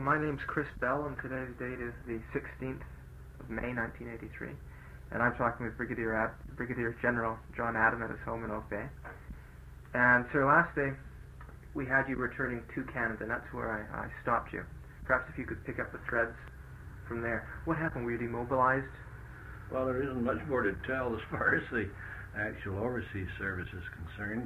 Well, my name's Chris Bell, and today's date is the 16th of May, 1983, and I'm talking with Brigadier General John Adam at his home in Oak Bay. And sir, last day we had you returning to Canada, and that's where I stopped you. Perhaps if you could pick up the threads from there. What happened? Were you demobilized? Well, there isn't much more to tell as far as the actual overseas service is concerned.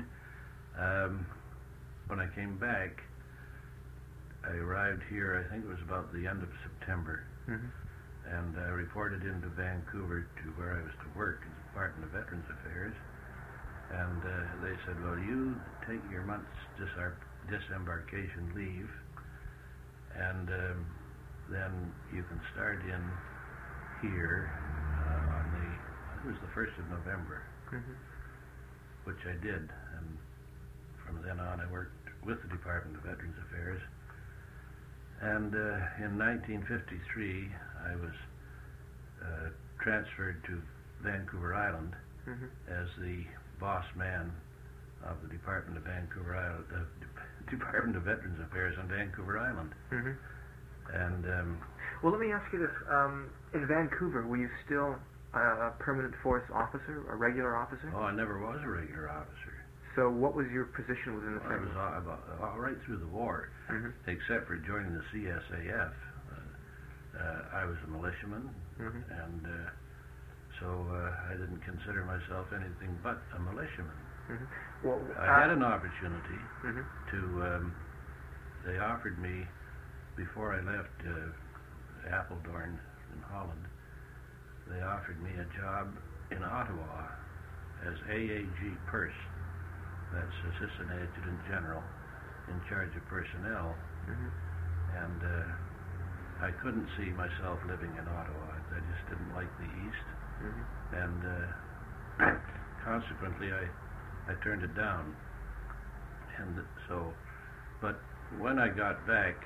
When I came back, I arrived here, I think it was about the end of September, and I reported into Vancouver to where I was to work in the Department of Veterans Affairs, and they said, well, you take your month's disembarkation leave, and then you can start in here on the, I think it was the 1st of November, which I did, and from then on I worked with the Department of Veterans Affairs. And in 1953, I was transferred to Vancouver Island as the boss man of the Department of Department of Veterans Affairs on Vancouver Island. And well, let me ask you this: in Vancouver, were you still a permanent force officer, a regular officer? Oh, I never was a regular officer. So what was your position within the service? I was all right through the war, except for joining the CSAF. I was a militiaman, and so I didn't consider myself anything but a militiaman. Well, I had an opportunity to, they offered me, before I left Apeldoorn in Holland, they offered me a job in Ottawa as AAG Purse. That's Assistant Adjutant General in charge of personnel, and I couldn't see myself living in Ottawa. I just didn't like the East, and consequently I turned it down. And so, but when I got back,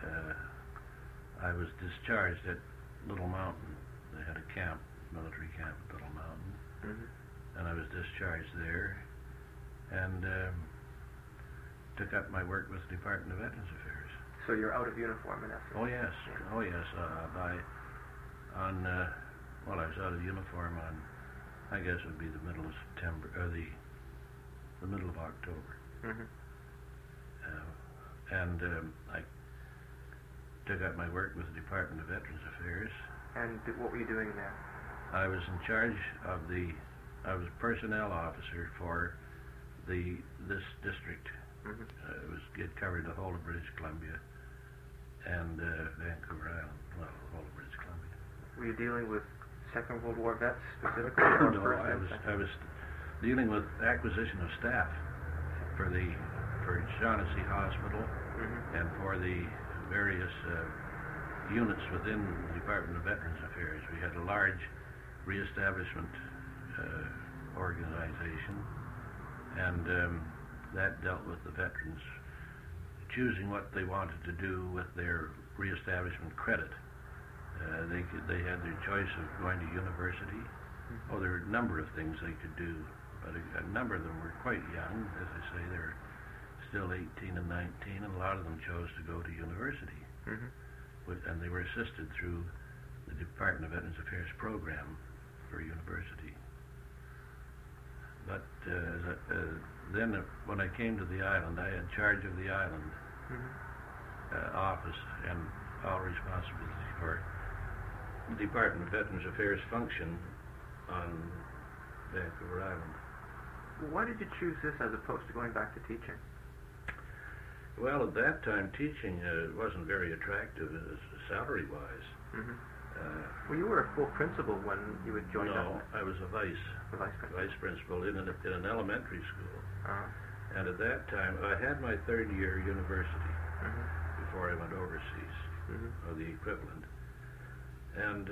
I was discharged at Little Mountain. They had a camp, military camp at Little Mountain, and I was discharged there, and took up my work with the Department of Veterans Affairs. So you're out of uniform in essence? Oh yes, oh yes. Well, I was out of uniform on, I guess it would be the middle of September, or the middle of October. And I took up my work with the Department of Veterans Affairs. And what were you doing there? I was in charge of I was personnel officer for this district. It covered the whole of British Columbia and Vancouver Island, well, the whole of British Columbia. Were you dealing with Second World War vets specifically? No, I was dealing with acquisition of staff for Shaughnessy Hospital and for the various units within the Department of Veterans Affairs. We had a large reestablishment organization, and that dealt with the veterans choosing what they wanted to do with their reestablishment credit. They had their choice of going to university. Oh, there were a number of things they could do, but a number of them were quite young. As I say, they were still 18 and 19, and a lot of them chose to go to university. And they were assisted through the Department of Veterans Affairs program for university. But then when I came to the island, I had charge of the island office and all responsibility for the Department of Veterans Affairs function on Vancouver Island. Why did you choose this as opposed to going back to teaching? Well, at that time, teaching wasn't very attractive salary-wise. Well, you were a full principal when you had joined up. No, I was a vice principal in an elementary school. And at that time, I had my third year university before I went overseas, or the equivalent. And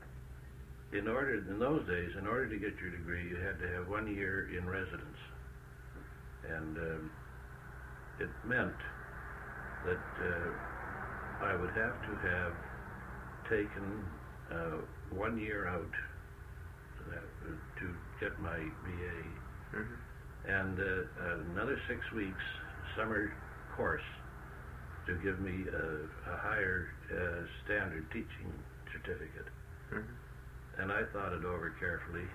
in those days, in order to get your degree, you had to have 1 year in residence. And it meant that I would have to have taken 1 year out to get my BA, and another 6 weeks summer course to give me a higher standard teaching certificate. And I thought it over carefully.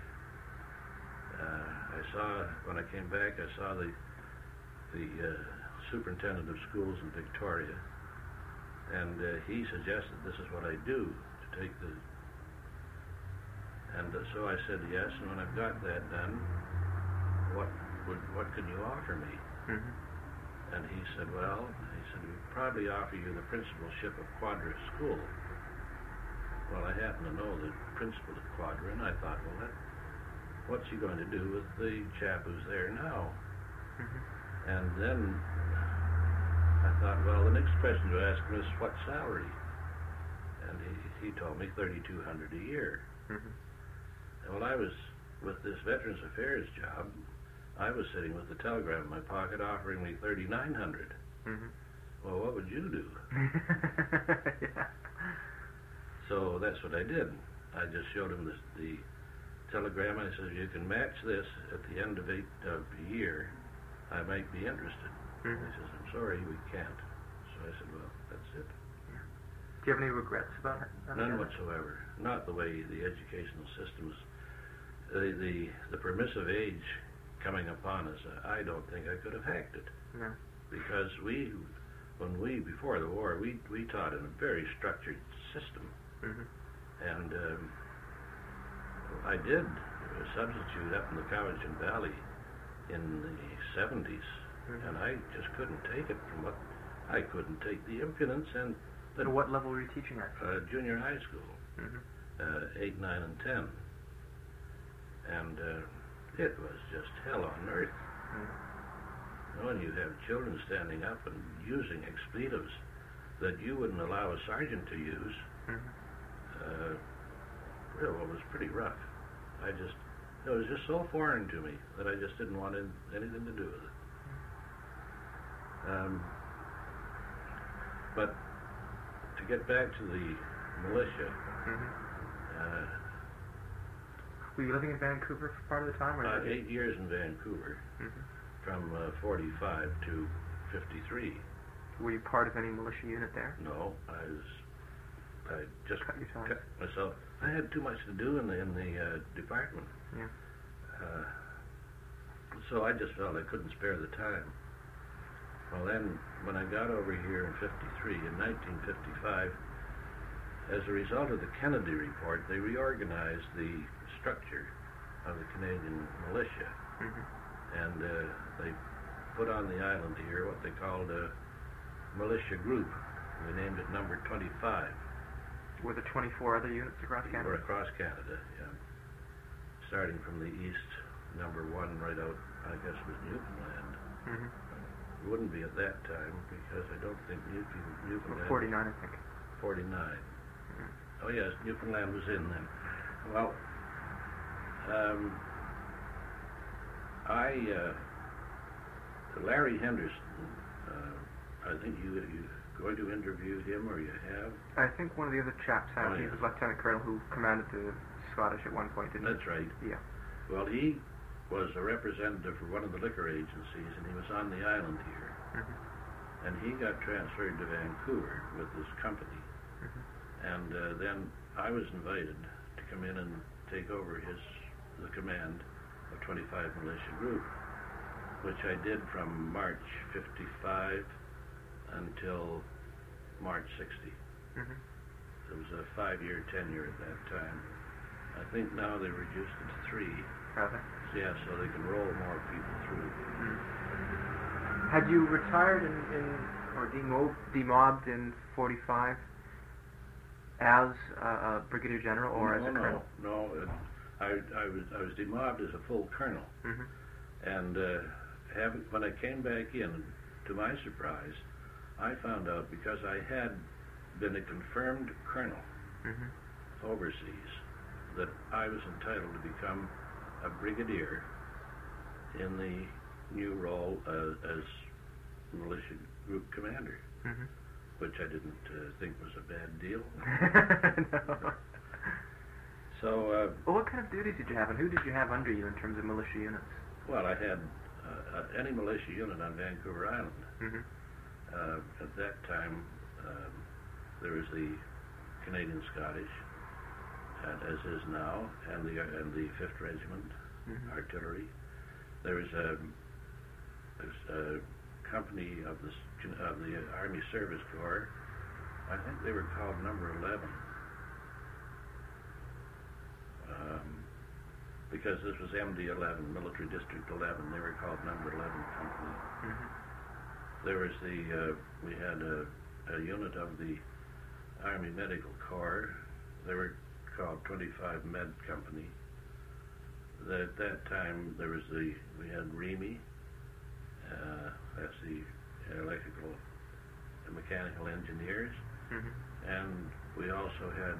I saw, when I came back, I saw the superintendent of schools in Victoria, and he suggested this is what I do to take the, and so I said yes, and when I've got that done, what can you offer me? And he said, well, we'd probably offer you the principalship of Quadra School. Well, I happen to know the principal at Quadra, and I thought, well, what's he going to do with the chap who's there now? And then I thought, well, the next question to ask him is what salary? And he told me $3,200 a year. And when I was with this Veterans Affairs job, I was sitting with the telegram in my pocket offering me $3,900. Well, what would you do? Yeah. So that's what I did. I just showed him the telegram. I said, you can match this at the end of a year. I might be interested. He says, I'm sorry, we can't. So I said, well, that's it. Yeah. Do you have any regrets about it? None whatsoever. Not the way the educational system is. The permissive age coming upon us, I don't think I could have hacked it. No. Because before the war, we taught in a very structured system. And I did substitute up in the Cowichan Valley in the 70s, and I just couldn't take it I couldn't take the impudence and So what level were you teaching at? Junior high school, 8, 9, and 10. And it was just hell on earth. When you have children standing up and using expletives that you wouldn't allow a sergeant to use, it was pretty rough. It was just so foreign to me that I just didn't want anything to do with it. But to get back to the militia, were you living in Vancouver for part of the time? Or 8 years in Vancouver, from 45 to 53. Were you part of any militia unit there? No, I just cut your time. Cut myself. I had too much to do in the department. Yeah. So I just felt I couldn't spare the time. Well, then, when I got over here in 53, in 1955, as a result of the Kennedy Report, they reorganized the structure of the Canadian militia. And they put on the island here what they called a militia group. They named it number 25. Were there 24 other units across Canada? Or across Canada, yeah. Starting from the east, number 1 right out, I guess, was Newfoundland. It wouldn't be at that time because I don't think Newfoundland... 49, I think. 49. Oh yes, Newfoundland was in then. Well, Larry Henderson, I think you're going to interview him, or you have? I think one of the other chaps had. He was Lieutenant Colonel who commanded the Scottish at one point, didn't he? That's right. Yeah. Well, he was a representative for one of the liquor agencies, and he was on the island here. And he got transferred to Vancouver with this company. And then I was invited to come in and take over the command of 25 Militia Group, which I did from March 55 until March 60. It was a 5-year tenure at that time. I think now they reduced it to 3. Have they? Yeah, so they can roll more people through. Had you retired or demobbed in 45 as a brigadier general or as a colonel? No. I was demobbed as a full colonel. And when I came back in, to my surprise, I found out because I had been a confirmed colonel overseas that I was entitled to become a brigadier in the new role as militia group commander, which I didn't think was a bad deal. No. So, well, what kind of duties did you have, and who did you have under you in terms of militia units? Well, I had any militia unit on Vancouver Island, At that time, there was the Canadian Scottish, as is now, and the 5th Regiment Artillery. There was a company of the Army Service Corps. I think they were called Number 11, because this was MD 11, Military District 11. They were called Number 11 Company. There was we had a unit of the Army Medical Corps. They were called 25 Med Company. At that time, we had REME, that's the electrical and mechanical engineers, and we also had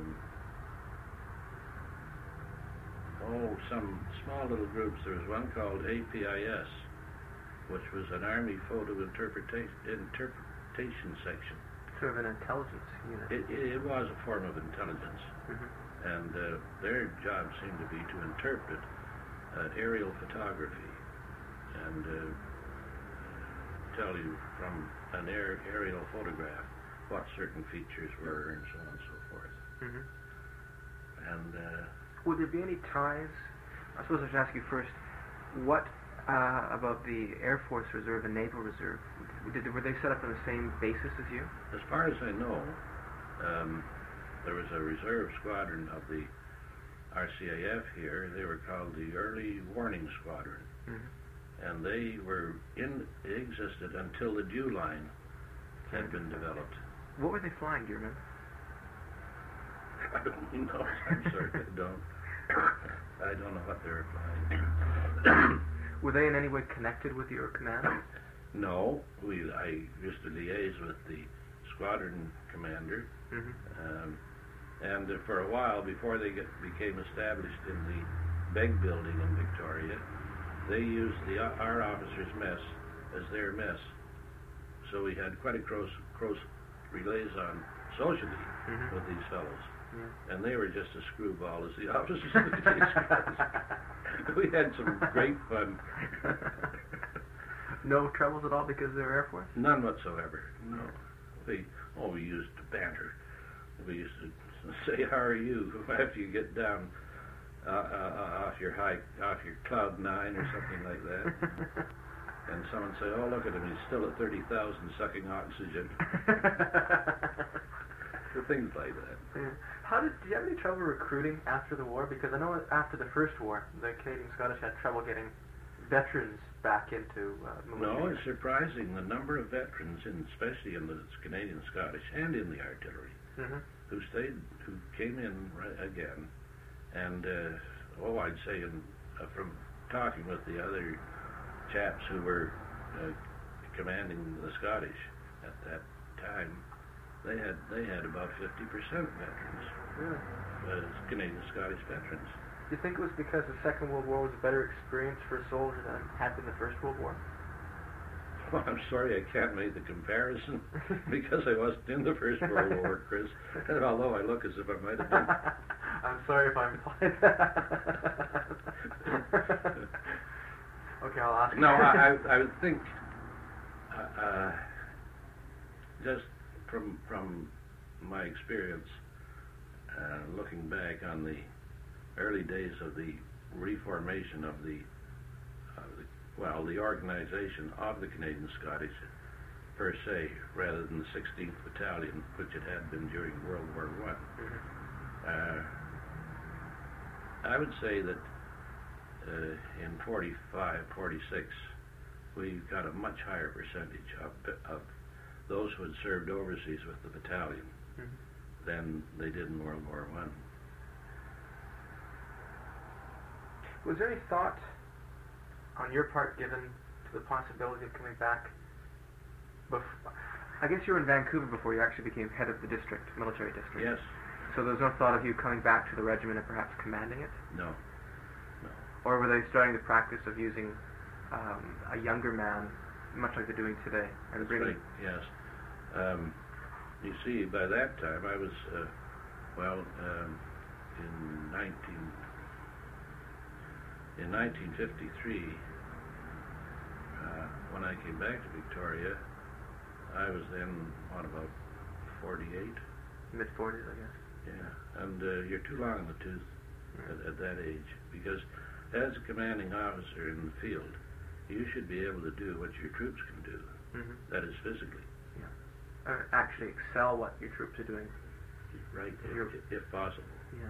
some small little groups. There was one called APIS, which was an Army Photo Interpretation Section. Sort of an intelligence unit. It was a form of intelligence, and their job seemed to be to interpret aerial photography and tell you from an aerial photograph what certain features were and so on and so forth. And would there be any ties? I suppose I should ask you first, what about the Air Force Reserve and Naval Reserve? Were they set up on the same basis as you? As far as I know, there was a reserve squadron of the RCAF here. They were called the Early Warning Squadron, and they existed until the Dew Line had been developed. What were they flying? Do you remember? I don't know. I'm sorry, I don't. I don't know what they were flying. Were they in any way connected with your command? No. I used to liaise with the squadron commander, and for a while, before they became established in the Begg building in Victoria, they used our officers' mess as their mess. So we had quite a close liaison socially with these fellows. And they were just as screwball as the officers of the case guys. We had some great fun. No troubles at all because they were Air Force? None whatsoever. No. We used to banter. We used to say, "How are you?" after you get down off your cloud 9 or something like that. And someone say, "Oh, look at him, he's still at 30,000 sucking oxygen." Things like that. Did you have any trouble recruiting after the war? Because I know after the First War, the Canadian Scottish had trouble getting veterans back into military. No, it's surprising the number of veterans, especially in the Canadian Scottish and in the artillery, who came in again. And I'd say from talking with the other chaps who were commanding the Scottish at that time, they had about 50% veterans, Canadian Scottish veterans. Do you think it was because the Second World War was a better experience for a soldier than had been the First World War? Well, I'm sorry I can't make the comparison because I wasn't in the First World War, Chris. Although I look as if I might have been. I'm sorry if I implied that. Okay, I'll ask you. No, I would think just from my experience, looking back on the early days of the reformation of the organization of the Canadian Scottish per se, rather than the 16th Battalion, which it had been during World War I. I would say that in 45, 46, we got a much higher percentage of those who had served overseas with the battalion than they did in World War I. Was there any thought on your part given to the possibility of coming back? I guess you were in Vancouver before you actually became head of the district, military district. Yes. So there was no thought of you coming back to the regiment and perhaps commanding it? No. Or were they starting the practice of using a younger man, much like they're doing today? And Right, yes. You see, by that time I was, in 1953, when I came back to Victoria, I was then, about 48? Mid-40s, I guess. Yeah, and you're too long in the tooth at that age, because as a commanding officer in the field, you should be able to do what your troops can do. Mm-hmm. That is physically. Yeah. Or actually excel what your troops are doing. Right, if possible. Yeah.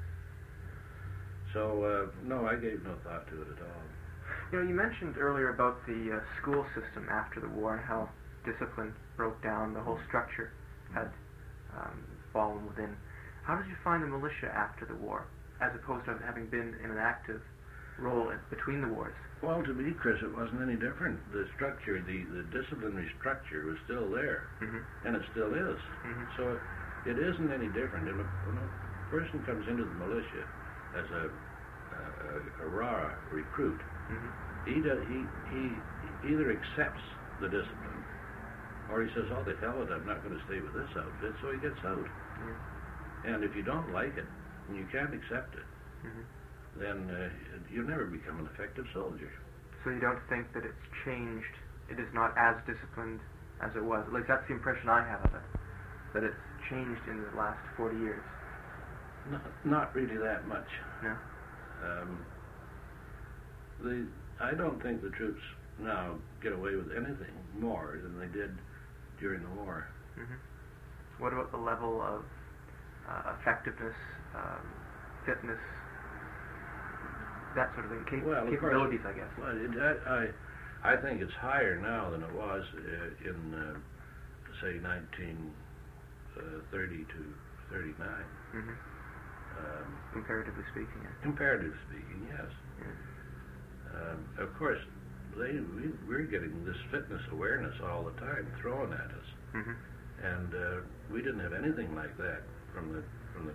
So, no, I gave no thought to it at all. You mentioned earlier about the school system after the war and how discipline broke down, the whole structure had fallen within. How did you find the militia after the war, as opposed to having been in an active role between the wars? Well, to me, Chris, it wasn't any different. The structure, the disciplinary structure was still there, mm-hmm. and it still is. Mm-hmm. So it isn't any different. When a person comes into the militia as a raw recruit, mm-hmm. he either accepts the discipline, or he says, "Oh, the hell with it, I'm not going to stay with this outfit," so he gets out. Mm-hmm. And if you don't like it, and you can't accept it, mm-hmm. then you'll never become an effective soldier. So you don't think that it's changed? It is not as disciplined as it was? At least that's the impression I have of it, that it's changed in the last 40 years. Not really that much. No? I don't think the troops now get away with anything more than they did during the war. Mm-hmm. What about the level of effectiveness, fitness, that sort of thing, capabilities, I guess? Well, I think it's higher now than it was in, say, 1930 to 39. Mm-hmm. Comparatively speaking. Yeah. Comparatively speaking, yes. Yeah. Of course, we're getting this fitness awareness all the time thrown at us, mm-hmm. and we didn't have anything like that from the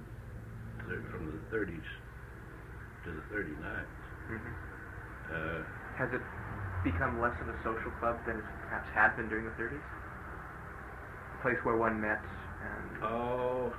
30s to the 39s. Mm-hmm. Has it become less of a social club than it perhaps had been during the 30s? A place where one met and... Oh,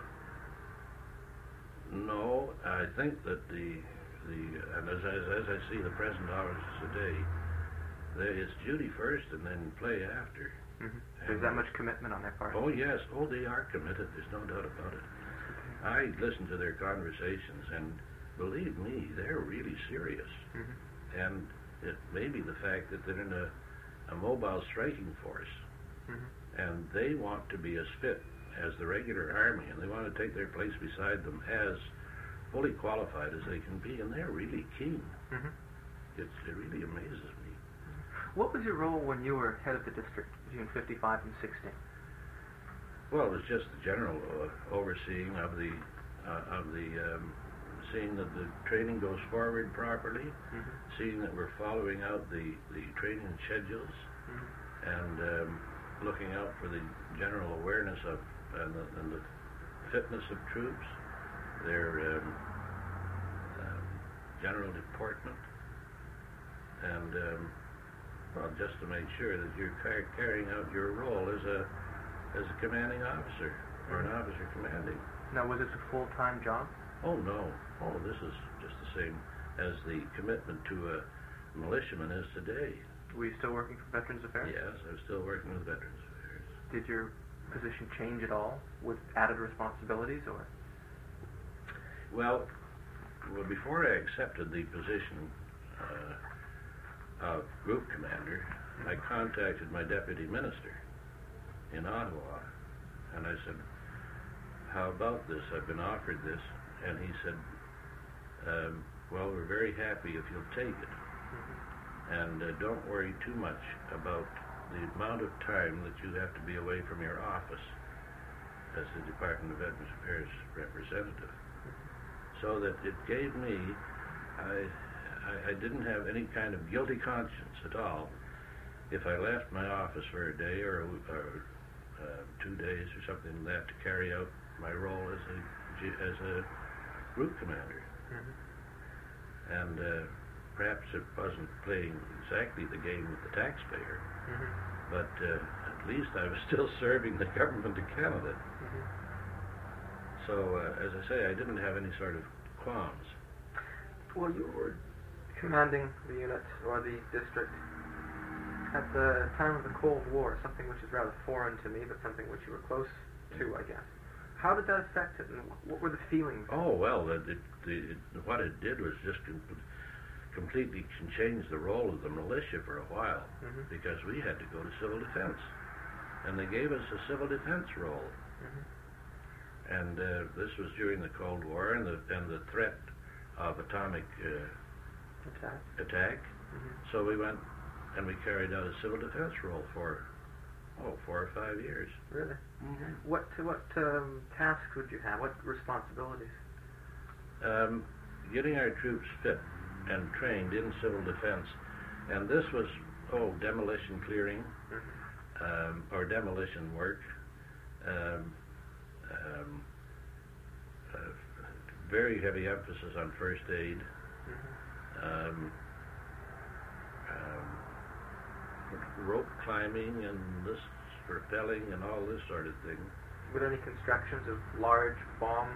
no. I think that and as I see the present officers today, it's duty first and then play after. Mm-hmm. There's that much commitment on their part? Oh, yes. Oh, they are committed. There's no doubt about it. I listen to their conversations, and believe me, they're really serious. Mm-hmm. And it may be the fact that they're in a mobile striking force, mm-hmm. and they want to be as fit as the regular army, and they want to take their place beside them as fully qualified as they can be, and they're really keen. Mm-hmm. It really amazes me. What was your role when you were head of the district between 55 and 60? Well, it was just the general overseeing of the seeing that the training goes forward properly, mm-hmm. seeing that we're following out the training schedules, mm-hmm. and looking out for the general awareness of and the fitness of troops, their general deportment, and well, just to make sure that you're carrying out your role as a commanding officer or an officer commanding. Now, was this a full-time job? Oh, no. Oh, this is just the same as the commitment to a militiaman is today. Were you still working for Veterans Affairs? Yes, I was still working with Veterans Affairs. Did your position change at all with added responsibilities, or? Well, before I accepted the position of group commander, I contacted my deputy minister in Ottawa, and I said, "How about this? I've been offered this." And he said, "Well, we're very happy if you'll take it. And don't worry too much about the amount of time that you have to be away from your office as the Department of Veterans Affairs representative." So that it gave me, I didn't have any kind of guilty conscience at all if I left my office for a day or 2 days or something like that to carry out my role as a group commander. Mm-hmm. And perhaps it wasn't playing exactly the game with the taxpayer, mm-hmm. but at least I was still serving the government of Canada. Mm-hmm. So, as I say, I didn't have any sort of qualms. Well, you were commanding the unit or the district at the time of the Cold War, something which is rather foreign to me, but something which you were close to, I guess. How did that affect it, and what were the feelings? Oh, well, what it did was just completely change the role of the militia for a while, because we had to go to civil defense, and they gave us a civil defense role. And this was during the Cold War, and the threat of atomic attack. So we went and we carried out a civil defense role for 4 or 5 years. Really? What tasks would you have? What responsibilities? Getting our troops fit and trained in civil defense, and this was demolition clearing, or demolition work. Very heavy emphasis on first aid. Rope climbing and this rappelling and all this sort of thing. Were there any constructions of large bomb,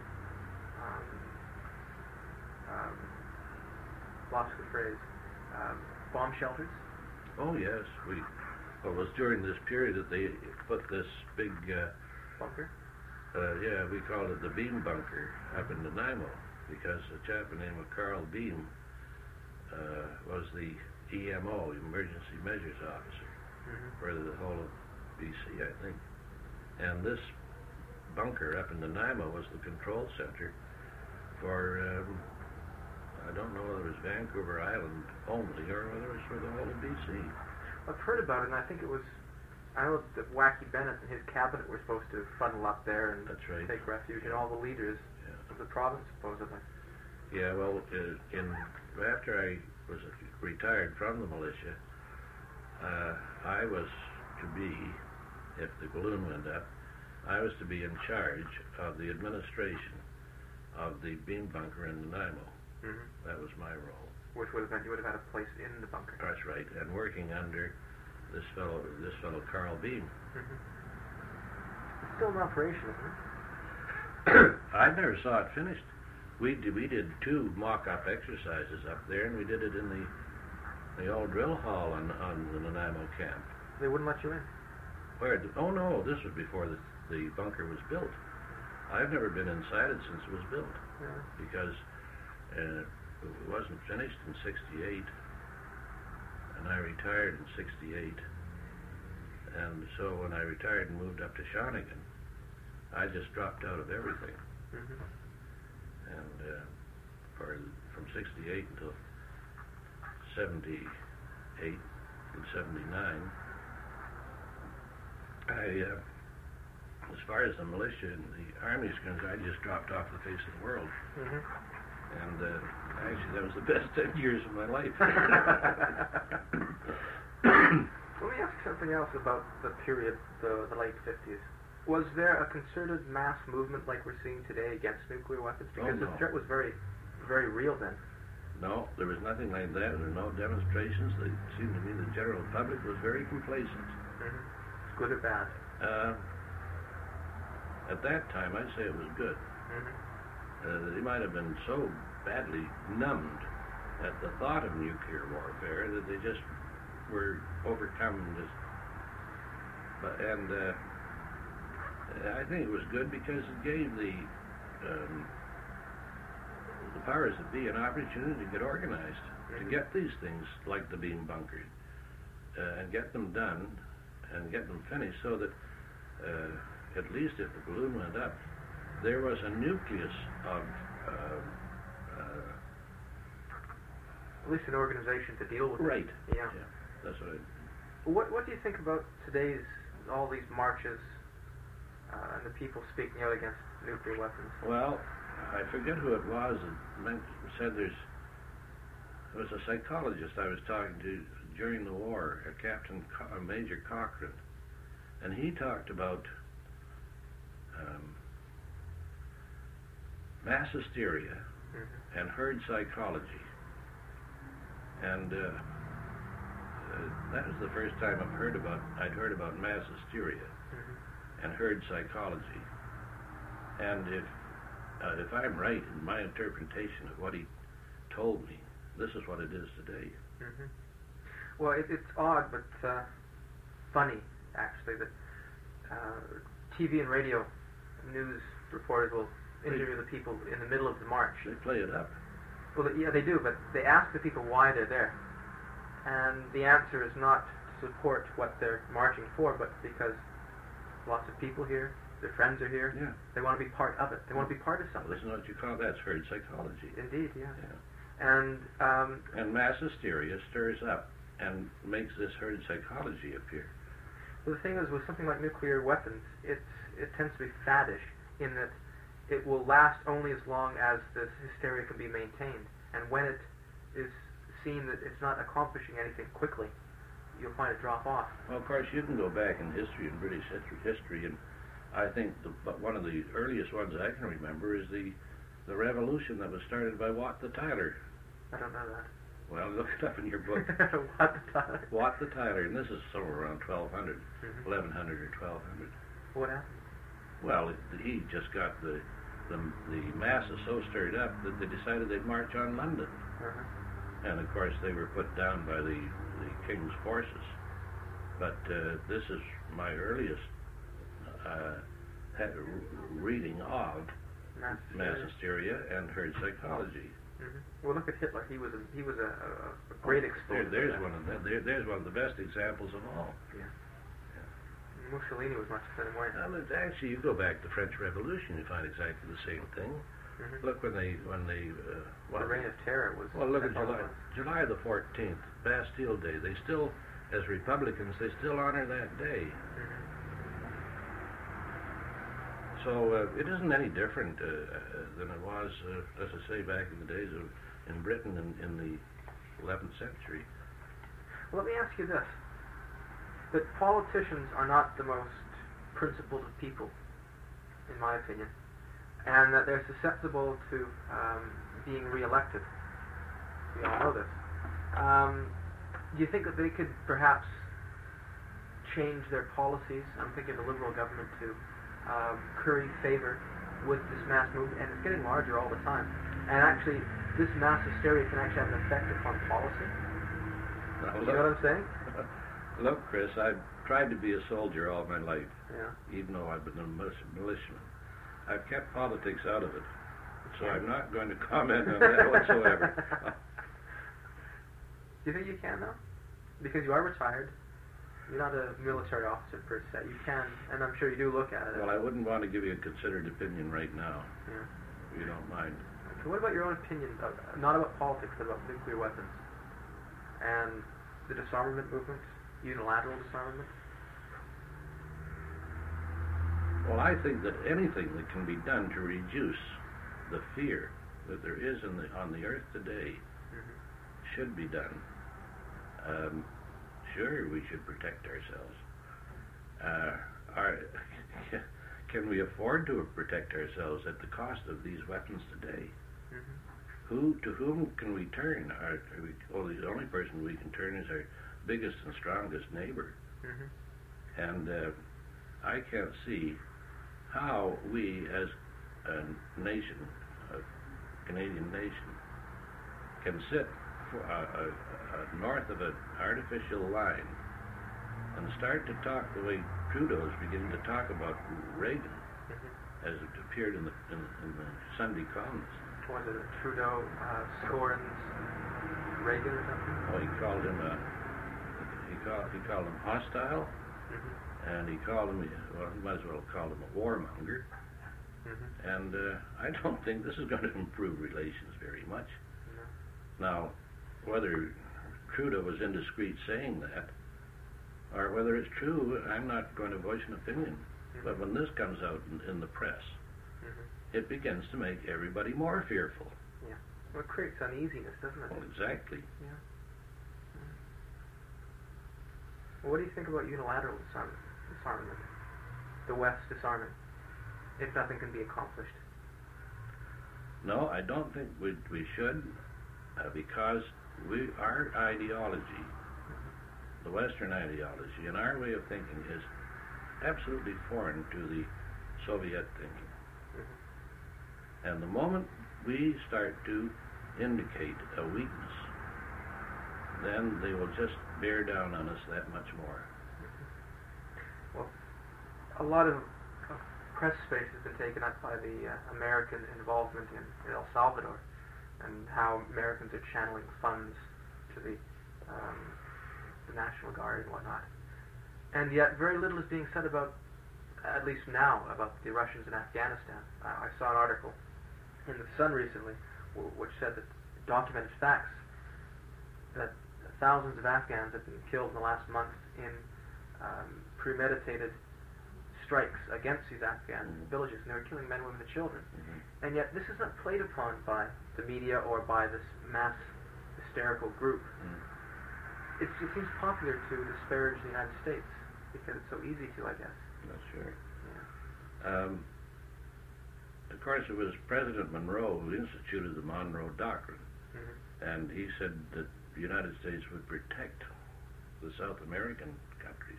lost the phrase, bomb shelters? Oh yes, it was during this period that they put this big bunker? We called it the Beam Bunker up in Nanaimo, because a chap named Carl Beam was the EMO, Emergency Measures Officer, for the whole of BC, I think. And this bunker up in Nanaimo was the control center for, I don't know whether it was Vancouver Island only or whether it was for the whole of BC. I've heard about it, and I think it was, I know that Wacky Bennett and his cabinet were supposed to funnel up there and That's right. take refuge, and all the leaders of the province, supposedly. Yeah, well, after I was retired from the militia, I was to be, if the balloon went up, I was to be in charge of the administration of the Beam Bunker in Nanaimo. That was my role. Which would have meant you would have had a place in the bunker. That's right, and working under this fellow Carl Beam. It's still in operation, isn't it? I never saw it finished. We did 2 mock-up exercises up there, and we did it in the old drill hall on the Nanaimo camp. They wouldn't let you in? Where? Oh no, this was before the bunker was built. I've never been inside it since it was built, because it wasn't finished in '68, and I retired in '68. And so when I retired and moved up to Shawnigan, I just dropped out of everything. And from '68 until '78 and '79, as far as the militia and the army is concerned, I just dropped off the face of the world. And actually, that was the best 10 years of my life. Let me ask something else about the period, the late 50s. Was there a concerted mass movement like we're seeing today against nuclear weapons? Because the threat was very, very real then. No, there was nothing like that. There were no demonstrations. It seemed to me the general public was very complacent. Good or bad? At that time, I'd say it was good. They might have been so badly numbed at the thought of nuclear warfare that they just were overcome. I think it was good because it gave the powers that be an opportunity to get organized, to get these things like the Beam Bunker, and get them done and get them finished, so that at least if the balloon went up, there was a nucleus of at least an organization to deal with right. it. Yeah, that's what I... What do you think about today's, all these marches and the people speaking out against nuclear weapons? Well, I forget who it was that said there was a psychologist I was talking to during the war, Major Cochrane, and he talked about mass hysteria and herd psychology. And that was the first time I'd heard about mass hysteria and herd psychology. And if I'm right in my interpretation of what he told me, this is what it is today. Well, it's odd, but funny, actually, that TV and radio news reporters will interview the people in the middle of the march. They play it up. Well, yeah, they do, but they ask the people why they're there. And the answer is not to support what they're marching for, but because lots of people here, their friends are here, Yeah. they want to be part of it. They want to be part of something. Listen to what you call that's herd psychology. Indeed, yeah. Yeah. And mass hysteria stirs up and makes this herd psychology appear. the thing is, with something like nuclear weapons, it tends to be faddish in that it will last only as long as this hysteria can be maintained. And when it is seen that it's not accomplishing anything quickly, you'll find it drop off. Well, of course, you can go back in history, in British history, and I think one of the earliest ones I can remember is the revolution that was started by Wat the Tyler. I don't know that. Well, look it up in your book. Wat the Tyler. Wat the Tyler, and this is somewhere around 1200, Mhm. 1100 or 1200. What happened? Well, he just got the masses so stirred up that they decided they'd march on London. Uh-huh. And of course they were put down by the king's forces. But this is my earliest reading of mass hysteria and herd psychology. Mm-hmm. Well, look at Hitler. He was a great explorer. There's one of there's one of the best examples of all. Yeah. Mussolini was much the same way. Well, it's actually, you go back to the French Revolution, you find exactly the same thing. Mm-hmm. Look when they the Reign of Terror was. Well, look at July the 14th, Bastille Day. They still, as Republicans, they still honor that day. Mm-hmm. So it isn't any different than it was, as I say, back in the days in Britain in the 11th century. Well, let me ask you this: that politicians are not the most principled of people, in my opinion, and that they're susceptible to being re-elected. We all know this. Do you think that they could perhaps change their policies? I'm thinking of the Liberal government to curry favor with this mass movement, and it's getting larger all the time. And actually, this mass hysteria can actually have an effect upon policy. You know what I'm saying? Look, Chris, I've tried to be a soldier all my life, Yeah. even though I've been a militiaman. I've kept politics out of it, so I'm not going to comment on that whatsoever. Do you think you can, though? Because you are retired. You're not a military officer, per se. You can, and I'm sure you do look at it. Well, I wouldn't want to give you a considered opinion right now, Yeah. if you don't mind. So what about your own opinion, not about politics, but about nuclear weapons? And the disarmament movement? Unilateral disarmament? Well, I think that anything that can be done to reduce the fear that there is on the earth today Mm-hmm. should be done. Sure, we should protect ourselves. Can we afford to protect ourselves at the cost of these weapons today? Mm-hmm. To whom can we turn? The only person we can turn is our biggest and strongest neighbor. Mm-hmm. And I can't see how we, as a nation, a Canadian nation, can sit north of an artificial line and start to talk the way Trudeau is beginning to talk about Reagan, Mm-hmm. as it appeared in the Sunday columns. Was it Trudeau scorns Reagan or something? Oh, he called him hostile, Mm-hmm. and he called him, well, he might as well have called him a warmonger. Mm-hmm. And I don't think this is going to improve relations very much. No. Now, whether Trudeau was indiscreet saying that, or whether it's true, I'm not going to voice an opinion. Mm-hmm. But when this comes out in the press, Mm-hmm. it begins to make everybody more fearful. Yeah. Well, it creates uneasiness, doesn't it? Well, exactly. Yeah. Well, what do you think about unilateral disarmament? The West disarming, if nothing can be accomplished? No, I don't think we should, because our ideology, the Western ideology, and our way of thinking is absolutely foreign to the Soviet thinking. Mm-hmm. And the moment we start to indicate a weakness, then they will just bear down on us that much more. Well, a lot of press space has been taken up by the American involvement in El Salvador, and how Americans are channeling funds to the National Guard and whatnot. And yet very little is being said about, at least now, about the Russians in Afghanistan. I saw an article in the Sun recently which said that documented facts that thousands of Afghans have been killed in the last month in premeditated strikes against these Afghan villages, and they were killing men, women, and children. And yet this is not played upon by the media or by this mass hysterical group. It seems popular to disparage the United States because it's so easy to, I guess. That's sure. Yeah. Of course, it was President Monroe who instituted the Monroe Doctrine, and he said that the United States would protect the South American countries.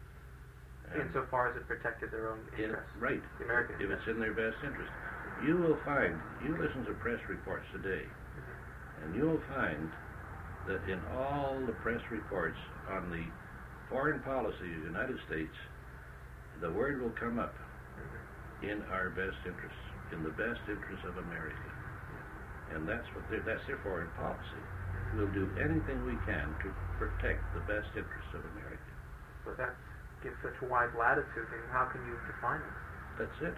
Insofar as it protected their own interests. Right. The American if it's in their best interest. You will find, you listen to press reports today, and you will find that in all the press reports on the foreign policy of the United States, the word will come up, in our best interests, in the best interests of America. And that's their foreign policy. We'll do anything we can to protect the best interests of America. But that gives such a wide latitude, and how can you define it? That's it.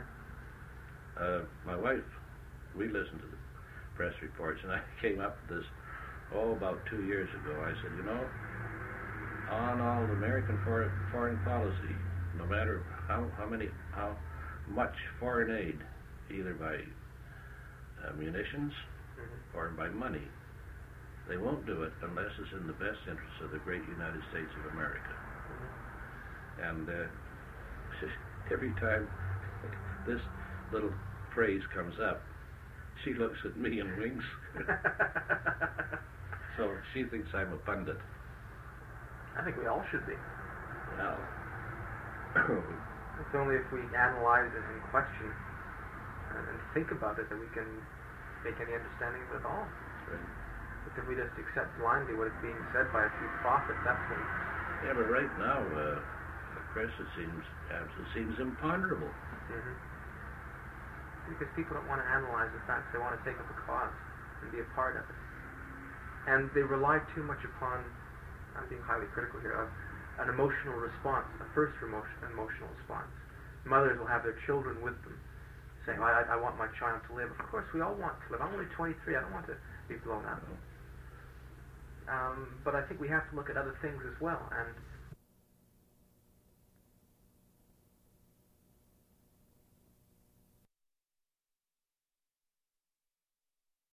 Yeah. My wife, we listened to the press reports, and I came up with this, about 2 years ago. I said, on all the American foreign policy, no matter how much foreign aid, either by munitions or by money, they won't do it unless it's in the best interests of the great United States of America. And every time this little phrase comes up, she looks at me and winks. So she thinks I'm a pundit. I think we all should be. Well, it's only if we analyze it and question and think about it that we can make any understanding of it at all. Right. But if we just accept blindly what is being said by a few prophets, that's when... Yeah, but right now, the press, it seems imponderable. Because people don't want to analyze the facts, they want to take up a cause and be a part of it. And they rely too much upon, I'm being highly critical here, of an emotional response, a first emotional response. Mothers will have their children with them, saying, I want my child to live. Of course, we all want to live. I'm only 23, I don't want to be blown up. But I think we have to look at other things as well, and